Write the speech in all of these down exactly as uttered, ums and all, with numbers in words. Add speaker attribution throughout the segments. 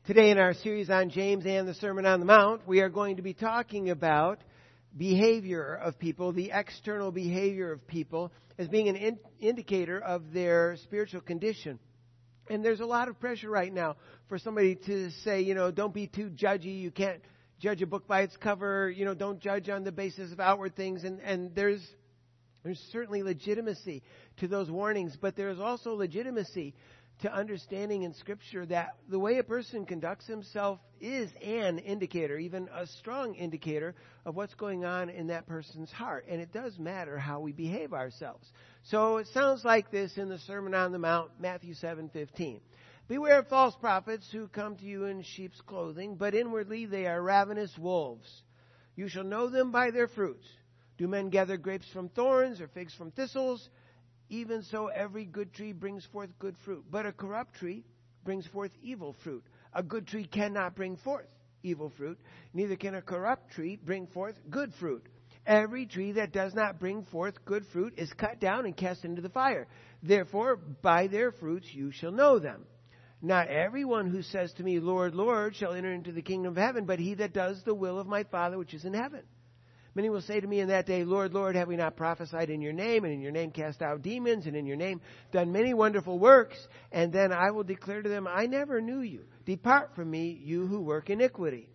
Speaker 1: Today in our series on James and the Sermon on the Mount, we are going to be talking about behavior of people, the external behavior of people, as being an in- indicator of their spiritual condition. And there's a lot of pressure right now for somebody to say, you know, don't be too judgy. You can't judge a book by its cover. You know, don't judge on the basis of outward things. And, and there's there's certainly legitimacy to those warnings, but there's also legitimacy to understanding in Scripture that the way a person conducts himself is an indicator, even a strong indicator of what's going on in that person's heart. And it does matter how we behave ourselves. So it sounds like this in the Sermon on the Mount, Matthew seven fifteen. Beware of false prophets who come to you in sheep's clothing, but inwardly they are ravenous wolves. You shall know them by their fruits. Do men gather grapes from thorns or figs from thistles? Even so, every good tree brings forth good fruit, but a corrupt tree brings forth evil fruit. A good tree cannot bring forth evil fruit, neither can a corrupt tree bring forth good fruit. Every tree that does not bring forth good fruit is cut down and cast into the fire. Therefore, by their fruits you shall know them. Not everyone who says to me, Lord, Lord, shall enter into the kingdom of heaven, but he that does the will of my Father which is in heaven. Many will say to me in that day, Lord, Lord, have we not prophesied in your name, and in your name cast out demons, and in your name done many wonderful works? And then I will declare to them, I never knew you. Depart from me, you who work iniquity.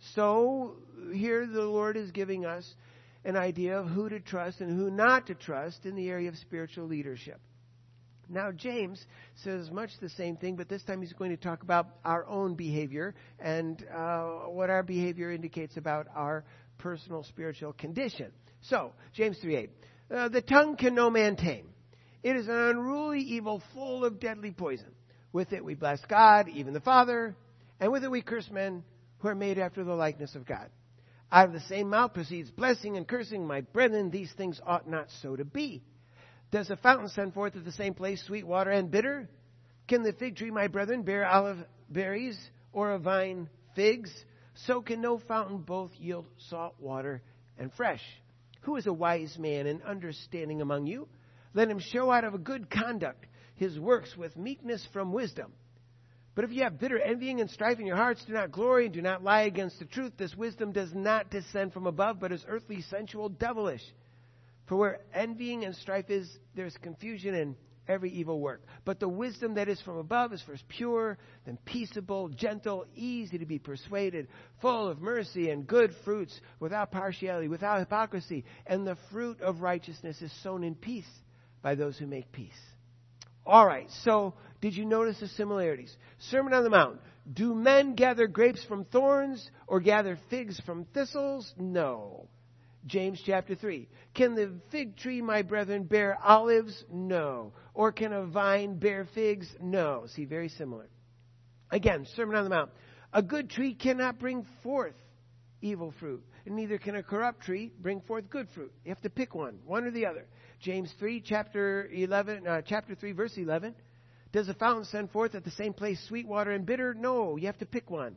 Speaker 1: So here the Lord is giving us an idea of who to trust and who not to trust in the area of spiritual leadership. Now, James says much the same thing, but this time he's going to talk about our own behavior and uh, what our behavior indicates about our personal spiritual condition. So, James three eight. Uh, the tongue can no man tame. It is an unruly evil full of deadly poison. With it we bless God, even the Father, and with it we curse men who are made after the likeness of God. Out of the same mouth proceeds blessing and cursing. My brethren, these things ought not so to be. Does a fountain send forth at the same place sweet water and bitter? Can the fig tree, my brethren, bear olive berries, or a vine figs? So can no fountain both yield salt water and fresh. Who is a wise man and understanding among you? Let him show out of a good conduct his works with meekness from wisdom. But if you have bitter envying and strife in your hearts, do not glory and do not lie against the truth. This wisdom does not descend from above, but is earthly, sensual, devilish. For where envying and strife is, there is confusion and every evil work. But the wisdom that is from above is first pure, then peaceable, gentle, easy to be persuaded, full of mercy and good fruits, without partiality, without hypocrisy. And the fruit of righteousness is sown in peace by those who make peace. All right, so did you notice the similarities? Sermon on the Mount. Do men gather grapes from thorns or gather figs from thistles? No. James chapter three. Can the fig tree, my brethren, bear olives? No. Or can a vine bear figs? No. See, very similar. Again, Sermon on the Mount. A good tree cannot bring forth evil fruit, and neither can a corrupt tree bring forth good fruit. You have to pick one, one or the other. James three, chapter eleven, uh, chapter three, verse eleven. Does a fountain send forth at the same place sweet water and bitter? No. You have to pick one.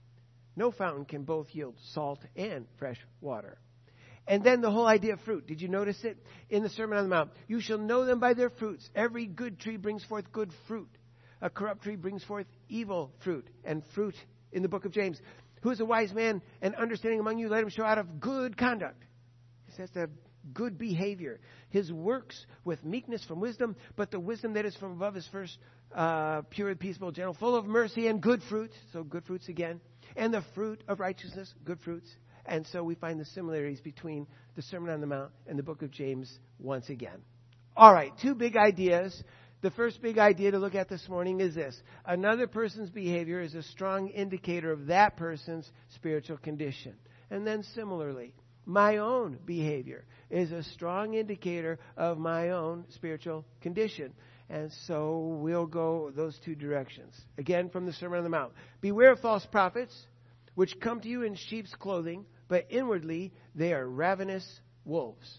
Speaker 1: No fountain can both yield salt and fresh water. And then the whole idea of fruit. Did you notice it in the Sermon on the Mount? You shall know them by their fruits. Every good tree brings forth good fruit. A corrupt tree brings forth evil fruit. And fruit in the book of James. Who is a wise man and understanding among you? Let him show out of good conduct. He says to have good behavior. His works with meekness from wisdom. But the wisdom that is from above is first uh, pure, peaceable, gentle, full of mercy and good fruits. So good fruits again. And the fruit of righteousness, good fruits. And so we find the similarities between the Sermon on the Mount and the book of James once again. All right, two big ideas. The first big idea to look at this morning is this. Another person's behavior is a strong indicator of that person's spiritual condition. And then similarly, my own behavior is a strong indicator of my own spiritual condition. And so we'll go those two directions. Again, from the Sermon on the Mount. Beware of false prophets, which come to you in sheep's clothing, but inwardly they are ravenous wolves.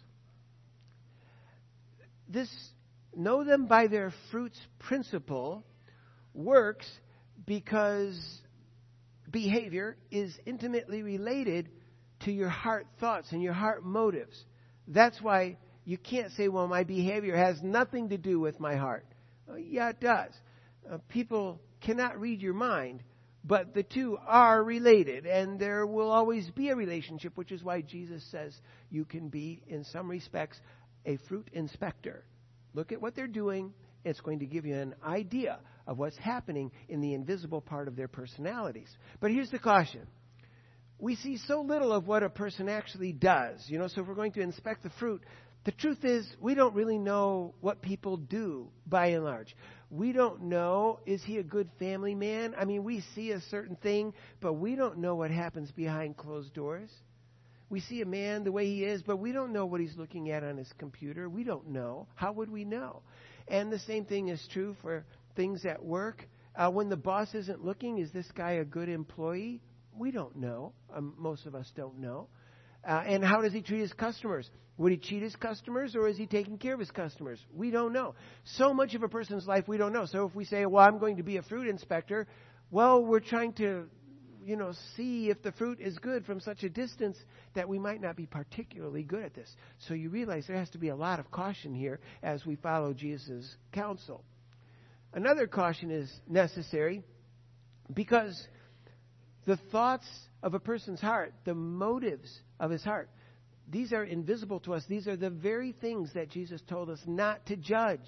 Speaker 1: This know them by their fruits principle works because behavior is intimately related to your heart thoughts and your heart motives. That's why you can't say, well, my behavior has nothing to do with my heart. Uh, yeah, it does. Uh, people cannot read your mind, But the two are related, and there will always be a relationship, which is why Jesus says you can be, in some respects, a fruit inspector. Look at what they're doing. It's going to give you an idea of what's happening in the invisible part of their personalities. But here's the caution. We see so little of what a person actually does. You know, so if we're going to inspect the fruit, the truth is we don't really know what people do, by and large. We don't know, is he a good family man? I mean, we see a certain thing, but we don't know what happens behind closed doors. We see a man the way he is, but we don't know what he's looking at on his computer. We don't know. How would we know? And the same thing is true for things at work. Uh, when the boss isn't looking, is this guy a good employee? We don't know. Um, most of us don't know. Uh, and how does he treat his customers? Would he cheat his customers, or is he taking care of his customers? We don't know. So much of a person's life we don't know. So if we say, well, I'm going to be a fruit inspector, well, we're trying to, you know, see if the fruit is good from such a distance that we might not be particularly good at this. So you realize there has to be a lot of caution here as we follow Jesus' counsel. Another caution is necessary because the thoughts of a person's heart, the motives of his heart, these are invisible to us. These are the very things that Jesus told us not to judge.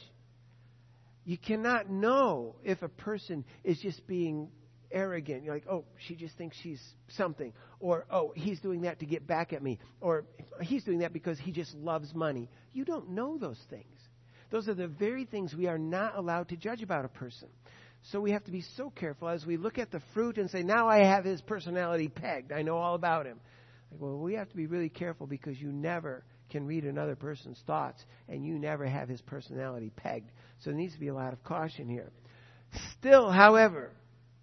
Speaker 1: You cannot know if a person is just being arrogant. You're like, oh, she just thinks she's something. Or, oh, he's doing that to get back at me. Or he's doing that because he just loves money. You don't know those things. Those are the very things we are not allowed to judge about a person. So we have to be so careful as we look at the fruit and say, now I have his personality pegged. I know all about him. Like, well, we have to be really careful because you never can read another person's thoughts and you never have his personality pegged. So there needs to be a lot of caution here. Still, however,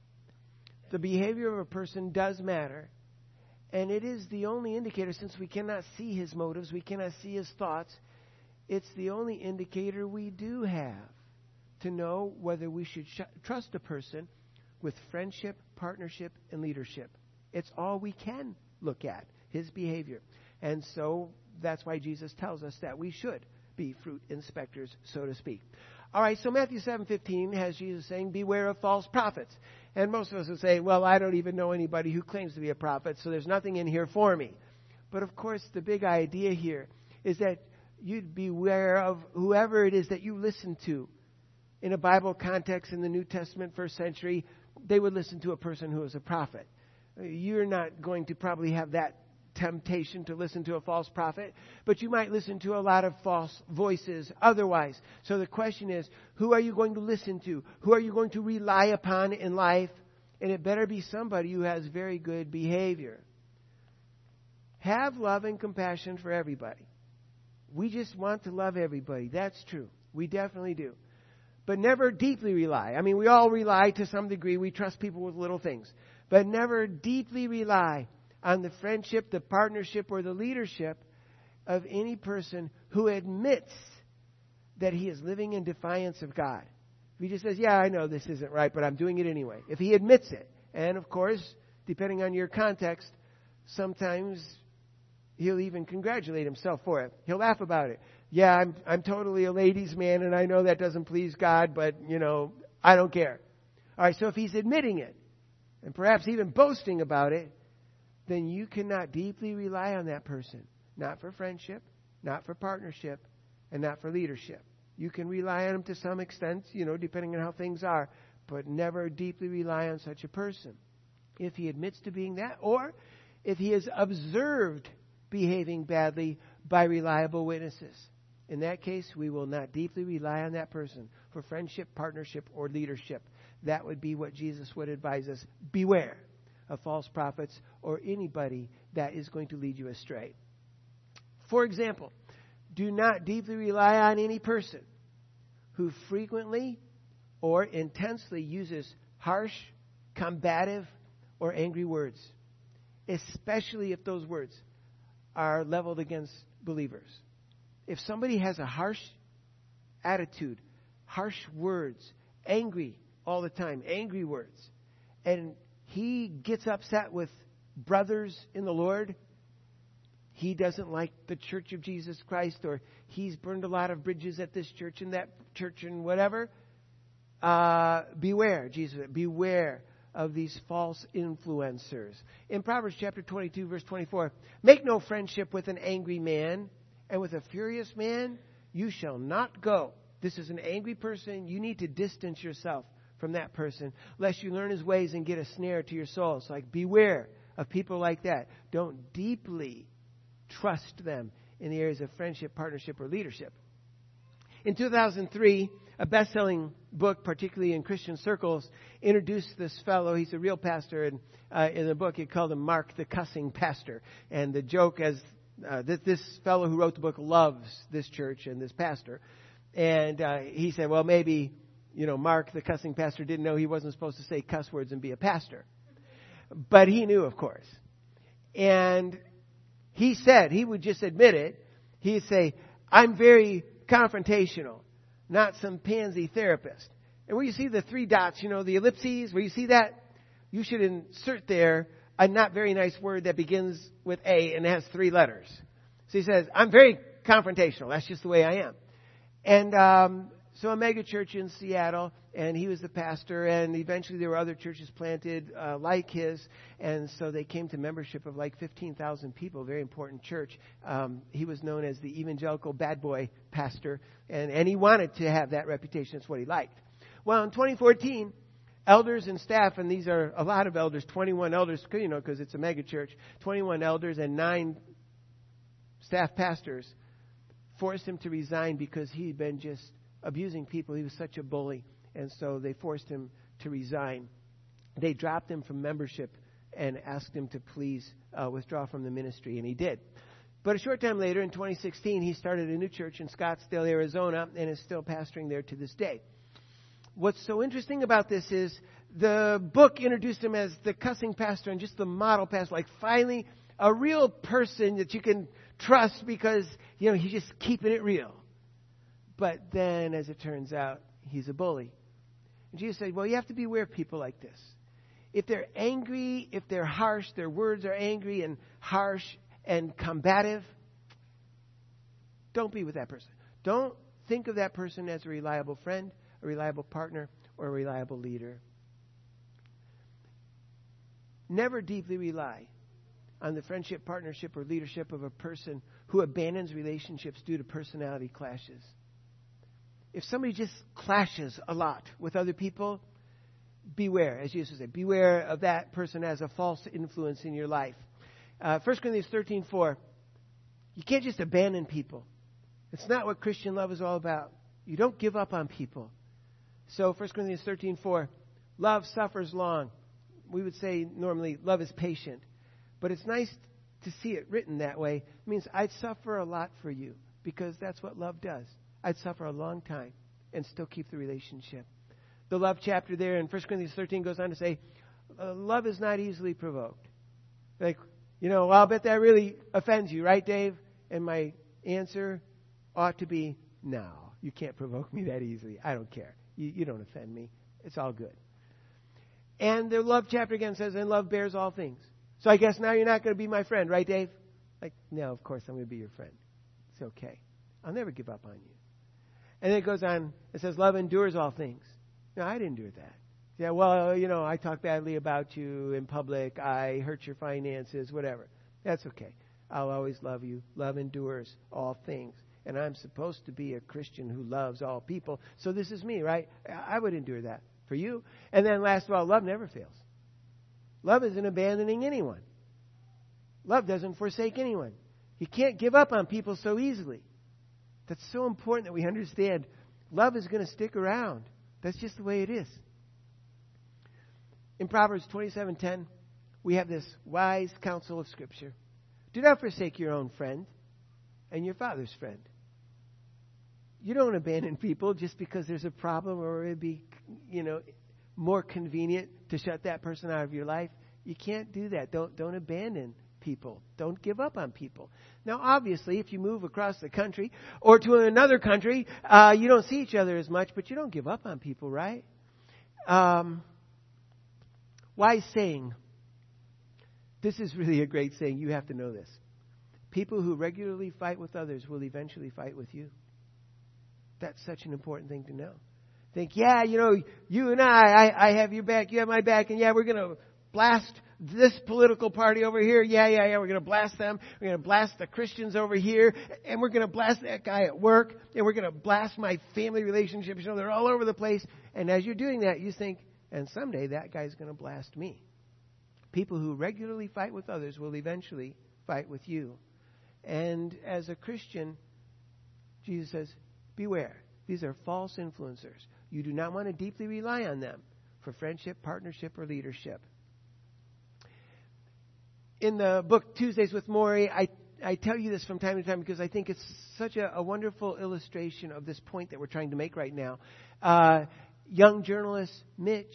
Speaker 1: the behavior of a person does matter. And it is the only indicator, since we cannot see his motives, we cannot see his thoughts, it's the only indicator we do have to know whether we should sh- trust a person with friendship, partnership, and leadership. It's all we can look at, his behavior. And so that's why Jesus tells us that we should be fruit inspectors, so to speak. All right, so Matthew seven fifteen has Jesus saying, beware of false prophets. And most of us would say, well, I don't even know anybody who claims to be a prophet, so there's nothing in here for me. But of course, the big idea here is that you'd beware of whoever it is that you listen to. In a Bible context, in the New Testament, first century, they would listen to a person who is a prophet. You're not going to probably have that temptation to listen to a false prophet, but you might listen to a lot of false voices otherwise. So the question is, who are you going to listen to? Who are you going to rely upon in life? And it better be somebody who has very good behavior. Have love and compassion for everybody. We just want to love everybody. That's true. We definitely do. But never deeply rely. I mean, we all rely to some degree. We trust people with little things. But never deeply rely on the friendship, the partnership, or the leadership of any person who admits that he is living in defiance of God. If he just says, yeah, I know this isn't right, but I'm doing it anyway. If he admits it, and of course, depending on your context, sometimes he'll even congratulate himself for it. He'll laugh about it. Yeah, I'm I'm totally a ladies' man, and I know that doesn't please God, but, you know, I don't care. All right, so if he's admitting it, and perhaps even boasting about it, then you cannot deeply rely on that person. Not for friendship, not for partnership, and not for leadership. You can rely on him to some extent, you know, depending on how things are, but never deeply rely on such a person. If he admits to being that, or if he is observed behaving badly by reliable witnesses. In that case, we will not deeply rely on that person for friendship, partnership, or leadership. That would be what Jesus would advise us. Beware of false prophets or anybody that is going to lead you astray. For example, do not deeply rely on any person who frequently or intensely uses harsh, combative, or angry words, especially if those words are leveled against believers. If somebody has a harsh attitude, harsh words, angry all the time, angry words, and he gets upset with brothers in the Lord, he doesn't like the Church of Jesus Christ, or he's burned a lot of bridges at this church and that church and whatever, uh, beware, Jesus, beware of these false influencers. In Proverbs chapter twenty-two, verse twenty-four, make no friendship with an angry man, and with a furious man you shall not go. This is an angry person. You need to distance yourself from that person, lest you learn his ways and get a snare to your soul. So like, beware of people like that. Don't deeply trust them in the areas of friendship, partnership, or leadership. In two thousand three, a best-selling book, particularly in Christian circles, introduced this fellow. He's a real pastor, and uh, in the book, it called him Mark the Cussing Pastor. And the joke as uh, that this fellow who wrote the book loves this church and this pastor. And uh, he said, well, maybe, you know, Mark the Cussing Pastor didn't know he wasn't supposed to say cuss words and be a pastor. But he knew, of course. And he said, he would just admit it. He'd say, I'm very confrontational, not some pansy therapist. And where you see the three dots, you know, the ellipses, where you see that, you should insert there a not very nice word that begins with A and has three letters. So he says, I'm very confrontational. That's just the way I am. And um, so a mega church in Seattle, and he was the pastor, and eventually there were other churches planted uh, like his, and so they came to membership of like fifteen thousand people, very important church. Um, he was known as the evangelical bad boy pastor, and, and he wanted to have that reputation. It's what he liked. Well, in twenty fourteen, elders and staff, and these are a lot of elders, twenty-one elders, you know, because it's a mega church, twenty-one elders and nine staff pastors forced him to resign because he'd been just abusing people. He was such a bully. And so they forced him to resign. They dropped him from membership and asked him to please uh, withdraw from the ministry. And he did. But a short time later, in twenty sixteen, he started a new church in Scottsdale, Arizona, and is still pastoring there to this day. What's so interesting about this is the book introduced him as the cussing pastor and just the model pastor, like finally a real person that you can trust because, you know, he's just keeping it real. But then, as it turns out, he's a bully. And Jesus said, well, you have to beware of people like this. If they're angry, if they're harsh, their words are angry and harsh and combative, don't be with that person. Don't think of that person as a reliable friend, a reliable partner, or a reliable leader. Never deeply rely on the friendship, partnership, or leadership of a person who abandons relationships due to personality clashes. If somebody just clashes a lot with other people, beware, as Jesus said, beware of that person as a false influence in your life. Uh, First Corinthians thirteen four, you can't just abandon people. It's not what Christian love is all about. You don't give up on people. So First Corinthians thirteen four, love suffers long. We would say normally love is patient. But it's nice to see it written that way. It means I'd suffer a lot for you because that's what love does. I'd suffer a long time and still keep the relationship. The love chapter there in First Corinthians thirteen goes on to say, uh, love is not easily provoked. Like, you know, well, I'll bet that really offends you, right, Dave? And my answer ought to be, no, you can't provoke me that easily. I don't care. You, you don't offend me. It's all good. And the love chapter again says, and love bears all things. So I guess now you're not going to be my friend, right, Dave? Like, no, of course I'm going to be your friend. It's okay. I'll never give up on you. And then it goes on, it says, love endures all things. No, I'd endure that. Yeah, well, you know, I talk badly about you in public. I hurt your finances, whatever. That's okay. I'll always love you. Love endures all things. And I'm supposed to be a Christian who loves all people. So this is me, right? I would endure that for you. And then last of all, love never fails. Love isn't abandoning anyone. Love doesn't forsake anyone. You can't give up on people so easily. That's so important that we understand love is going to stick around. That's just the way it is. In Proverbs twenty-seven ten, we have this wise counsel of Scripture. Do not forsake your own friend and your father's friend. You don't abandon people just because there's a problem or it'd be, you know, more convenient to shut that person out of your life. You can't do that. Don't don't abandon people. Don't give up on people. Now, obviously, if you move across the country or to another country, uh, you don't see each other as much, but you don't give up on people, right? Um, wise saying. This is really a great saying. You have to know this. People who regularly fight with others will eventually fight with you. That's such an important thing to know. think, yeah, you know, you and I, I, I have your back, you have my back, and yeah, we're going to blast this political party over here. Yeah, yeah, yeah, we're going to blast them. We're going to blast the Christians over here, and we're going to blast that guy at work, and we're going to blast my family relationships. You know, they're all over the place. And as you're doing that, you think, and someday that guy's going to blast me. People who regularly fight with others will eventually fight with you. And as a Christian, Jesus says, beware. These are false influencers. You do not want to deeply rely on them for friendship, partnership, or leadership. In the book Tuesdays with Morrie, I, I tell you this from time to time because I think it's such a, a wonderful illustration of this point that we're trying to make right now. Uh, young journalist Mitch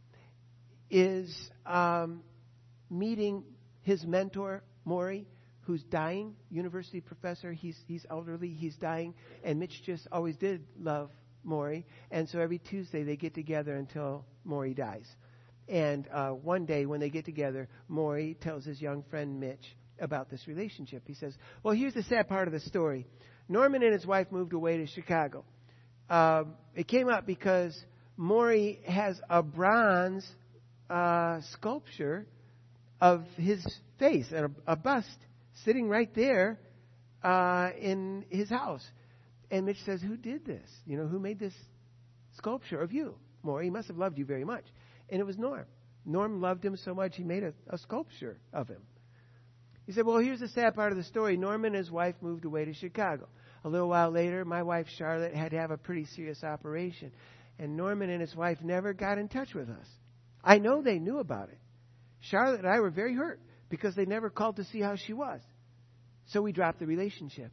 Speaker 1: is um, meeting his mentor, Morrie, who's dying, university professor. He's he's elderly, he's dying, and Mitch just always did love Morrie. And so every Tuesday they get together until Morrie dies. And uh, one day when they get together, Morrie tells his young friend Mitch about this relationship. He says, well, here's the sad part of the story. Norman and his wife moved away to Chicago. Uh, it came up because Morrie has a bronze uh, sculpture of his face, and a, a bust sitting right there uh, in his house. And Mitch says, who did this? You know, who made this sculpture of you? Morrie, he must have loved you very much. And it was Norm. Norm loved him so much he made a, a sculpture of him. He said, well, here's the sad part of the story. Norm and his wife moved away to Chicago. A little while later, my wife Charlotte had to have a pretty serious operation. And Norman and his wife never got in touch with us. I know they knew about it. Charlotte and I were very hurt because they never called to see how she was. So we dropped the relationship.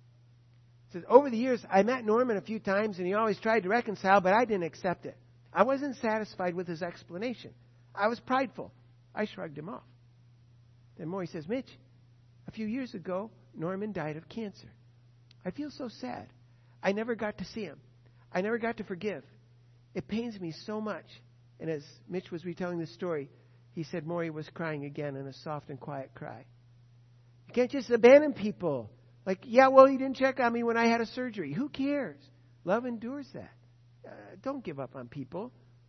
Speaker 1: He says, over the years, I met Norman a few times, and he always tried to reconcile, but I didn't accept it. I wasn't satisfied with his explanation. I was prideful. I shrugged him off. Then Morrie says, Mitch, a few years ago, Norman died of cancer. I feel so sad. I never got to see him. I never got to forgive. It pains me so much. And as Mitch was retelling this story, he said Morrie was crying again in a soft and quiet cry. You can't just abandon people. Like, yeah, well, you didn't check on me when I had a surgery. Who cares? Love endures that. Uh, don't give up on people.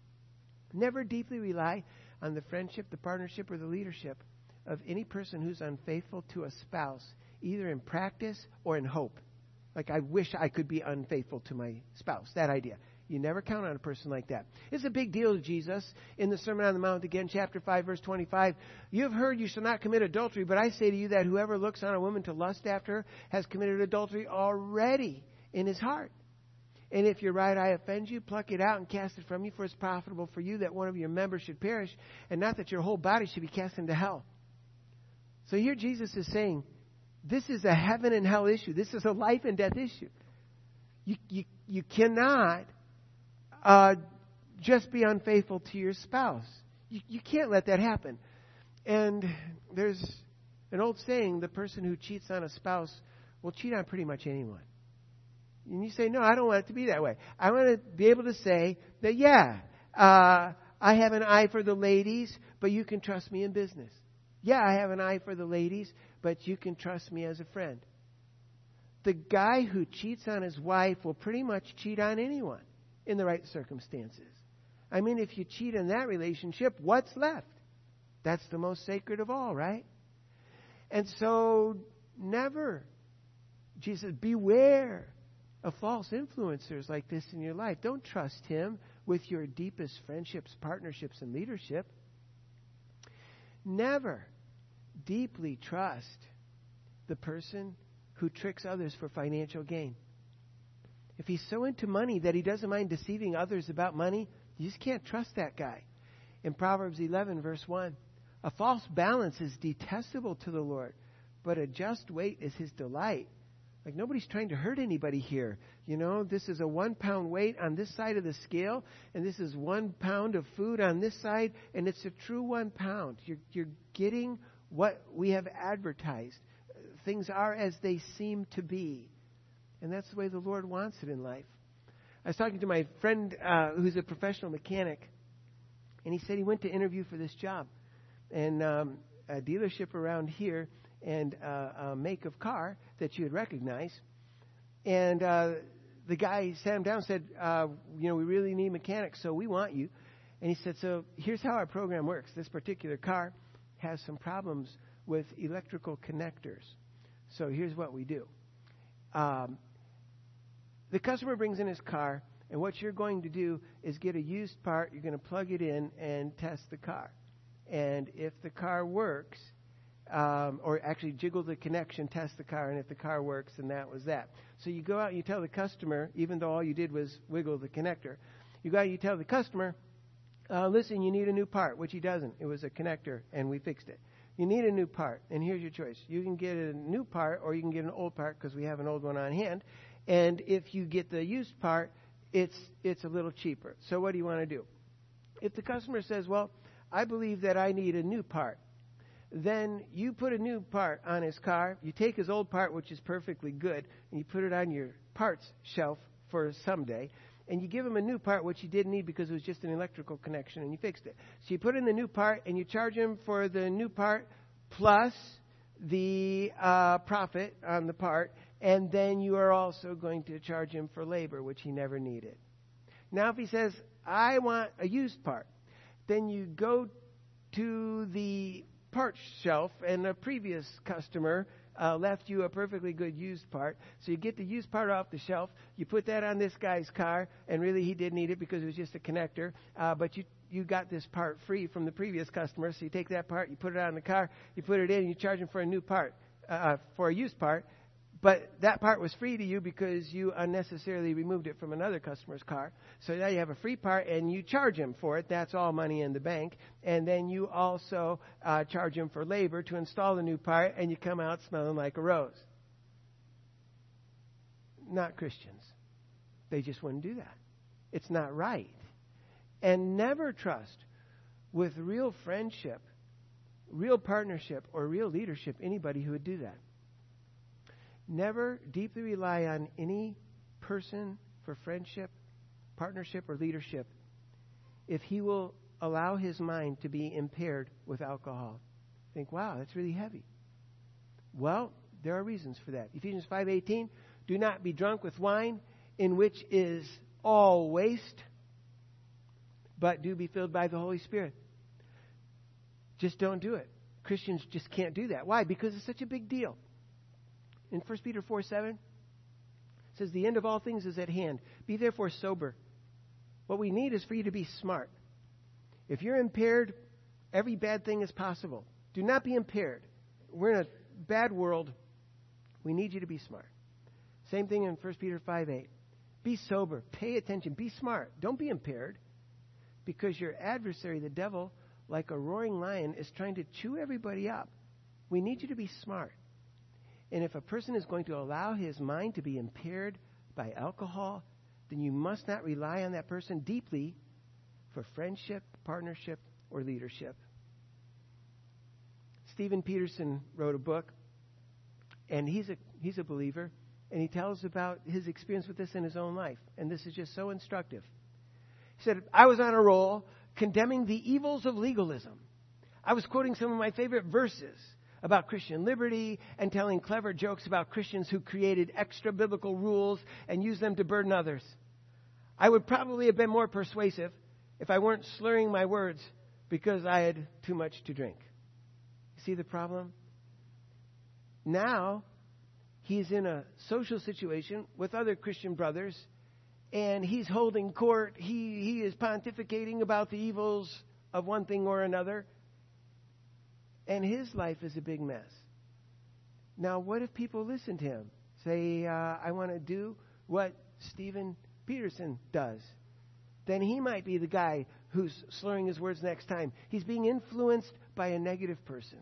Speaker 1: Never deeply rely on the friendship, the partnership, or the leadership of any person who's unfaithful to a spouse, either in practice or in hope. Like, I wish I could be unfaithful to my spouse. That idea. You never count on a person like that. It's a big deal to Jesus. In the Sermon on the Mount, again, chapter five, verse twenty-five, you have heard you shall not commit adultery, but I say to you that whoever looks on a woman to lust after her has committed adultery already in his heart. And if your right eye offends you, pluck it out and cast it from you, for it's profitable for you that one of your members should perish, and not that your whole body should be cast into hell. So here Jesus is saying, this is a heaven and hell issue. This is a life and death issue. You, you, you cannot uh, just be unfaithful to your spouse. You, you can't let that happen. And there's an old saying, the person who cheats on a spouse will cheat on pretty much anyone. And you say, no, I don't want it to be that way. I want to be able to say that, yeah, uh, I have an eye for the ladies, but you can trust me in business. Yeah, I have an eye for the ladies, but you can trust me as a friend. The guy who cheats on his wife will pretty much cheat on anyone in the right circumstances. I mean, if you cheat in that relationship, what's left? That's the most sacred of all, right? And so, never, Jesus, beware of false influencers like this in your life. Don't trust him with your deepest friendships, partnerships, and leadership. Never deeply trust the person who tricks others for financial gain. If he's so into money that he doesn't mind deceiving others about money, you just can't trust that guy. In Proverbs eleven, verse one, a false balance is detestable to the Lord, but a just weight is his delight. Like, nobody's trying to hurt anybody here. You know, this is a one pound weight on this side of the scale, and this is one pound of food on this side, and it's a true one pound. You're, you're getting what we have advertised. Things are as they seem to be. And that's the way the Lord wants it in life. I was talking to my friend uh, who's a professional mechanic, and he said he went to interview for this job. And um, a dealership around here, and uh, a make of car that you would recognize. And uh, the guy sat him down and said, uh, you know, we really need mechanics, so we want you. And he said, so here's how our program works. This particular car has some problems with electrical connectors. So here's what we do. Um, the customer brings in his car, and what you're going to do is get a used part. You're going to plug it in and test the car. And if the car works, um, or actually jiggle the connection, test the car, and if the car works, then that was that. So you go out and you tell the customer, even though all you did was wiggle the connector, you go out and you tell the customer, uh, listen, you need a new part, which he doesn't. It was a connector, and we fixed it. You need a new part, and here's your choice. You can get a new part, or you can get an old part, because we have an old one on hand. And if you get the used part, it's it's a little cheaper. So what do you want to do? If the customer says, well, I believe that I need a new part, then you put a new part on his car. You take his old part, which is perfectly good, and you put it on your parts shelf for someday. And you give him a new part, which he didn't need because it was just an electrical connection, and you fixed it. So you put in the new part, and you charge him for the new part plus the uh, profit on the part, and then you are also going to charge him for labor, which he never needed. Now, if he says, I want a used part, then you go to the parts shelf, and a previous customer uh, left you a perfectly good used part. So you get the used part off the shelf. You put that on this guy's car, and really he did need it because it was just a connector. Uh, but you you got this part free from the previous customer. So you take that part, you put it on the car, you put it in, and you charge him for a new part, uh, for a used part. But that part was free to you because you unnecessarily removed it from another customer's car. So now you have a free part, and you charge him for it. That's all money in the bank. And then you also uh, charge him for labor to install the new part, and you come out smelling like a rose. Not Christians. They just wouldn't do that. It's not right. And never trust with real friendship, real partnership, or real leadership anybody who would do that. Never deeply rely on any person for friendship, partnership, or leadership if he will allow his mind to be impaired with alcohol. Think, wow, that's really heavy. Well, there are reasons for that. Ephesians five eighteen, do not be drunk with wine, in which is all waste, but do be filled by the Holy Spirit. Just don't do it. Christians just can't do that. Why? Because it's such a big deal. In First Peter four seven, it says, the end of all things is at hand. Be therefore sober. What we need is for you to be smart. If you're impaired, every bad thing is possible. Do not be impaired. We're in a bad world. We need you to be smart. Same thing in First Peter five eight. Be sober. Pay attention. Be smart. Don't be impaired. Because your adversary, the devil, like a roaring lion, is trying to chew everybody up. We need you to be smart. And if a person is going to allow his mind to be impaired by alcohol, then you must not rely on that person deeply for friendship, partnership, or leadership. Stephen Peterson wrote a book, and he's a he's a believer, and he tells about his experience with this in his own life. And this is just so instructive. He said, I was on a roll condemning the evils of legalism. I was quoting some of my favorite verses about Christian liberty and telling clever jokes about Christians who created extra biblical rules and used them to burden others. I would probably have been more persuasive if I weren't slurring my words because I had too much to drink. You see the problem? Now, he's in a social situation with other Christian brothers, and he's holding court. He, he is pontificating about the evils of one thing or another. And his life is a big mess. Now, what if people listen to him? Say, uh, I want to do what Stephen Peterson does. Then he might be the guy who's slurring his words next time. He's being influenced by a negative person.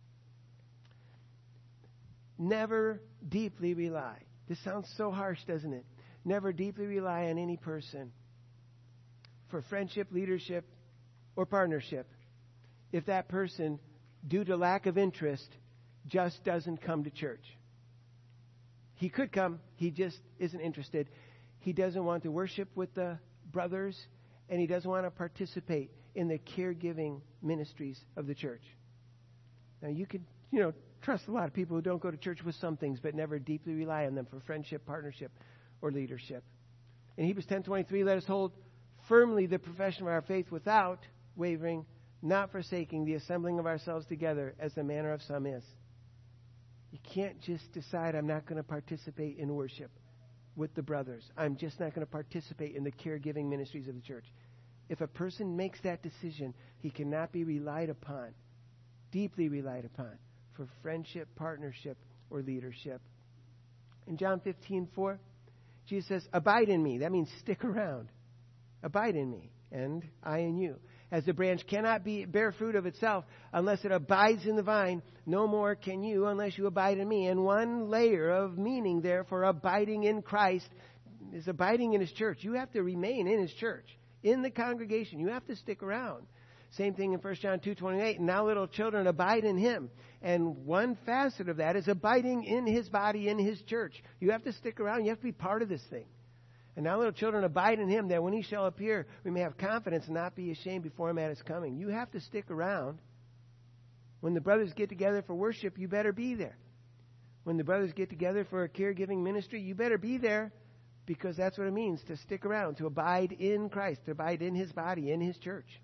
Speaker 1: Never deeply rely. This sounds so harsh, doesn't it? Never deeply rely on any person for friendship, leadership, or partnership if that person, due to lack of interest, just doesn't come to church. He could come. He just isn't interested. He doesn't want to worship with the brothers, and he doesn't want to participate in the caregiving ministries of the church. Now, you could, you know, trust a lot of people who don't go to church with some things, but never deeply rely on them for friendship, partnership, or leadership. In Hebrews ten twenty-three, let us hold firmly the profession of our faith without wavering, not forsaking the assembling of ourselves together as the manner of some is. You can't just decide, I'm not going to participate in worship with the brothers. I'm just not going to participate in the caregiving ministries of the church. If a person makes that decision, he cannot be relied upon, deeply relied upon, for friendship, partnership, or leadership. In John fifteen four, Jesus says, abide in me. That means stick around. Abide in me, and I in you. As the branch cannot be, bear fruit of itself unless it abides in the vine, no more can you unless you abide in me. And one layer of meaning there for abiding in Christ is abiding in His church. You have to remain in His church, in the congregation. You have to stick around. Same thing in First John two twenty-eight. Now little children, abide in Him. And one facet of that is abiding in His body, in His church. You have to stick around. You have to be part of this thing. And now little children, abide in Him, that when He shall appear, we may have confidence and not be ashamed before Him at His coming. You have to stick around. When the brothers get together for worship, you better be there. When the brothers get together for a caregiving ministry, you better be there, because that's what it means to stick around, to abide in Christ, to abide in His body, in His church.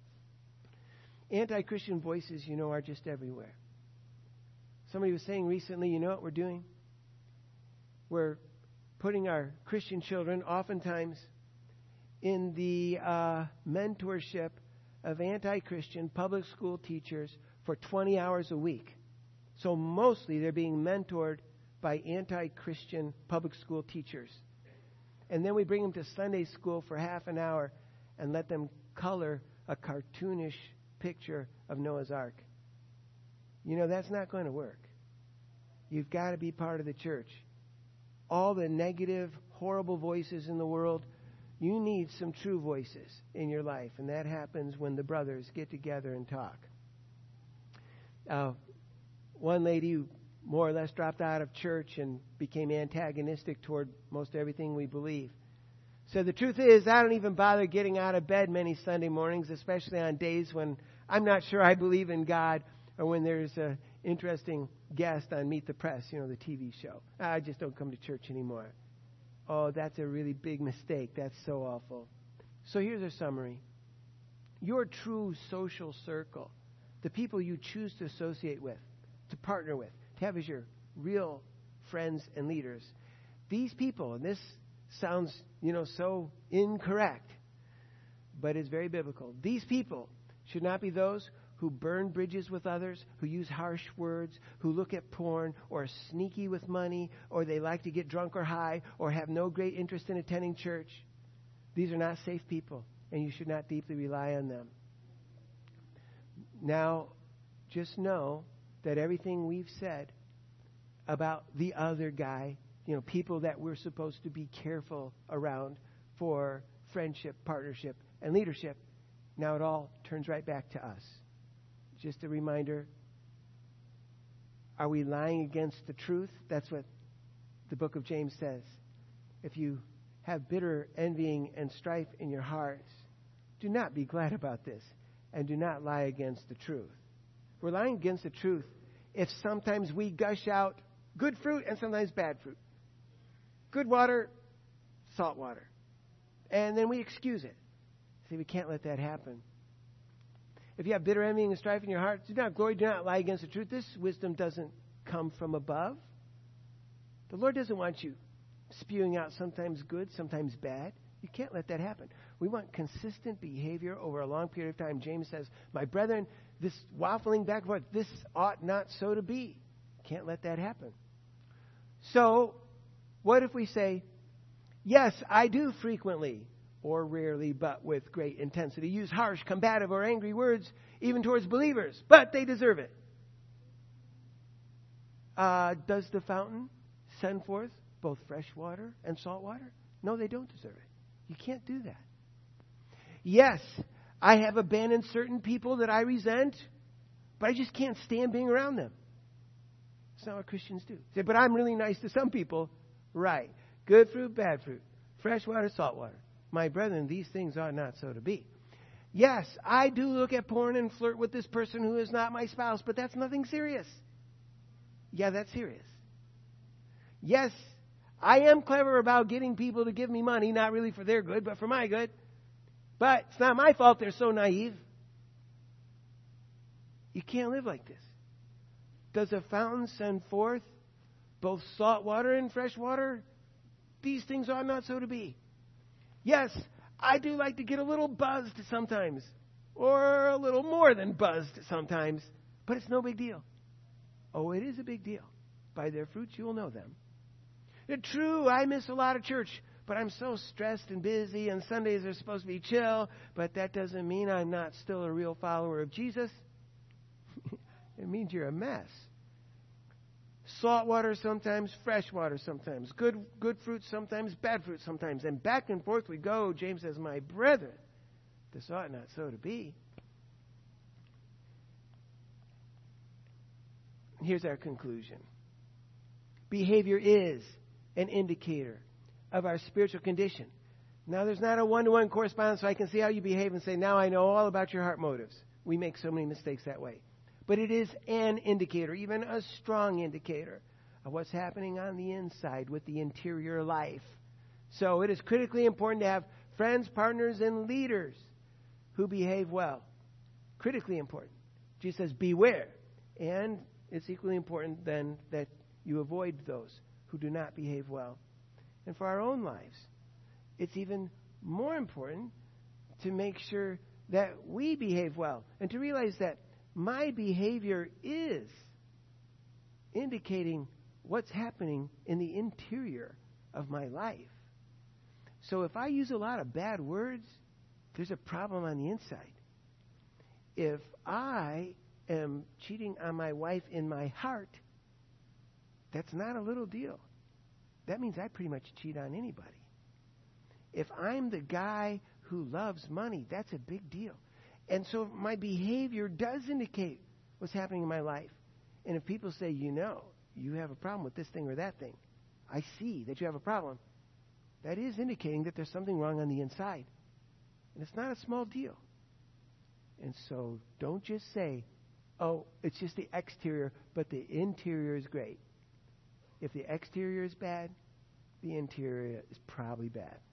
Speaker 1: Anti-Christian voices, you know, are just everywhere. Somebody was saying recently, you know what we're doing? We're putting our Christian children oftentimes in the uh, mentorship of anti-Christian public school teachers for twenty hours a week. So mostly they're being mentored by anti-Christian public school teachers. And then we bring them to Sunday school for half an hour and let them color a cartoonish picture of Noah's Ark. You know, that's not going to work. You've got to be part of the church. All the negative, horrible voices in the world, you need some true voices in your life. And that happens when the brothers get together and talk. Uh, one lady who more or less dropped out of church and became antagonistic toward most everything we believe said, the truth is, I don't even bother getting out of bed many Sunday mornings, especially on days when I'm not sure I believe in God, or when there's an interesting guest on Meet the Press, you know, the T V show. I just don't come to church anymore. Oh, that's a really big mistake. That's so awful. So here's a summary. Your true social circle, the people you choose to associate with, to partner with, to have as your real friends and leaders, these people, and this sounds, you know, so incorrect, but it's very biblical. These people should not be those who burn bridges with others, who use harsh words, who look at porn, or are sneaky with money, or they like to get drunk or high, or have no great interest in attending church. These are not safe people, and you should not deeply rely on them. Now, just know that everything we've said about the other guy, you know, people that we're supposed to be careful around for friendship, partnership, and leadership, now it all turns right back to us. Just a reminder, are we lying against the truth? That's what the book of James says. If you have bitter envying and strife in your hearts, do not be glad about this, and do not lie against the truth. We're lying against the truth if sometimes we gush out good fruit and sometimes bad fruit. Good water, salt water. And then we excuse it. See, we can't let that happen. If you have bitter envy and strife in your heart, do not glory, do not lie against the truth. This wisdom doesn't come from above. The Lord doesn't want you spewing out sometimes good, sometimes bad. You can't let that happen. We want consistent behavior over a long period of time. James says, my brethren, this waffling back and forth, this ought not so to be. Can't let that happen. So, what if we say, yes, I do frequently, or rarely, but with great intensity, use harsh, combative, or angry words, even towards believers, but they deserve it. Uh, does the fountain send forth both fresh water and salt water? No, they don't deserve it. You can't do that. Yes, I have abandoned certain people that I resent, but I just can't stand being around them. That's not what Christians do. Say, but I'm really nice to some people. Right. Good fruit, bad fruit. Fresh water, salt water. My brethren, these things ought not so to be. Yes, I do look at porn and flirt with this person who is not my spouse, but that's nothing serious. Yeah, that's serious. Yes, I am clever about getting people to give me money, not really for their good, but for my good. But it's not my fault they're so naive. You can't live like this. Does a fountain send forth both salt water and fresh water? These things ought not so to be. Yes, I do like to get a little buzzed sometimes, or a little more than buzzed sometimes, but it's no big deal. Oh, it is a big deal. By their fruits you will know them. True, I miss a lot of church, but I'm so stressed and busy, and Sundays are supposed to be chill, but that doesn't mean I'm not still a real follower of Jesus. It means you're a mess. Salt water sometimes, fresh water sometimes, good good fruit sometimes, bad fruit sometimes, and back and forth we go. James says, my brethren, this ought not so to be. Here's our conclusion. Behavior is an indicator of our spiritual condition. Now, there's not a one-to-one correspondence, so I can see how you behave and say, now I know all about your heart motives. We make so many mistakes that way. But it is an indicator, even a strong indicator, of what's happening on the inside with the interior life. So it is critically important to have friends, partners, and leaders who behave well. Critically important. Jesus says, beware. And it's equally important then that you avoid those who do not behave well. And for our own lives, it's even more important to make sure that we behave well and to realize that my behavior is indicating what's happening in the interior of my life. So if I use a lot of bad words, there's a problem on the inside. If I am cheating on my wife in my heart, that's not a little deal. That means I pretty much cheat on anybody. If I'm the guy who loves money, that's a big deal. And so my behavior does indicate what's happening in my life. And if people say, you know, you have a problem with this thing or that thing, I see that you have a problem, that is indicating that there's something wrong on the inside. And it's not a small deal. And so don't just say, oh, it's just the exterior, but the interior is great. If the exterior is bad, the interior is probably bad.